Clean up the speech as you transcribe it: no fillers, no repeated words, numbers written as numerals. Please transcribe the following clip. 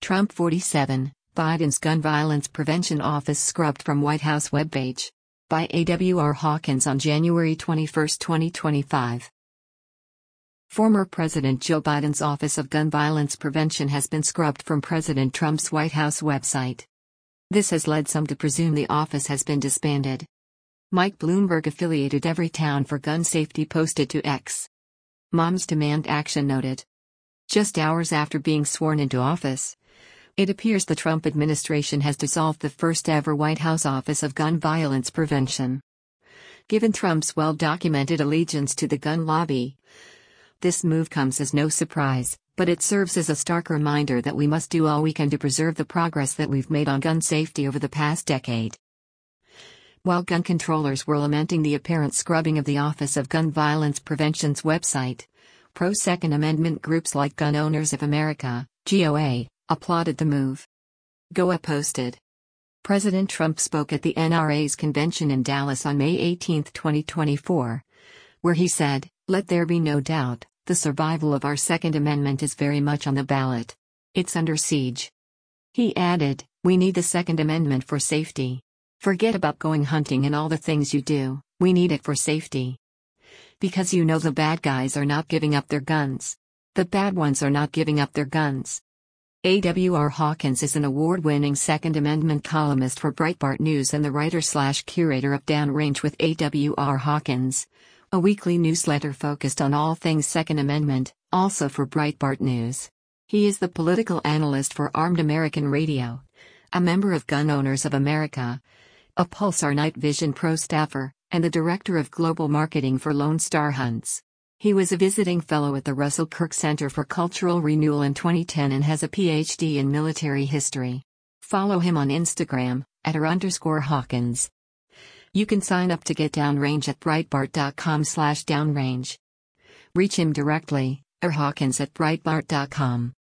Trump 47, Biden's Gun Violence Prevention Office scrubbed from White House webpage. By A.W.R. Hawkins on January 21, 2025. Former President Joe Biden's Office of Gun Violence Prevention has been scrubbed from President Trump's White House website. This has led some to presume the office has been disbanded. Mike Bloomberg affiliated Everytown for Gun Safety posted to X. Moms demand action noted. Just hours after being sworn into office, it appears the Trump administration has dissolved the first-ever White House Office of Gun Violence Prevention. Given Trump's well-documented allegiance to the gun lobby, this move comes as no surprise, but it serves as a stark reminder that we must do all we can to preserve the progress that we've made on gun safety over the past decade. While gun controllers were lamenting the apparent scrubbing of the Office of Gun Violence Prevention's website, pro-Second Amendment groups like Gun Owners of America, GOA, applauded the move. GOA posted. President Trump spoke at the NRA's convention in Dallas on May 18, 2024, where he said, "Let there be no doubt, the survival of our Second Amendment is very much on the ballot. It's under siege." He added, "We need the Second Amendment for safety. Forget about going hunting and all the things you do, we need it for safety. Because the bad guys are not giving up their guns. The bad ones are not giving up their guns." A.W.R. Hawkins is an award-winning Second Amendment columnist for Breitbart News and the writer/curator of Downrange with A.W.R. Hawkins, a weekly newsletter focused on all things Second Amendment, also for Breitbart News. He is the political analyst for Armed American Radio, a member of Gun Owners of America, a Pulsar Night Vision Pro staffer, and the director of global marketing for Lone Star Hunts. He was a visiting fellow at the Russell Kirk Center for Cultural Renewal in 2010 and has a PhD in military history. Follow him on Instagram, @r_Hawkins. You can sign up to get Downrange at Breitbart.com/downrange. Reach him directly, @Hawkins@Breitbart.com.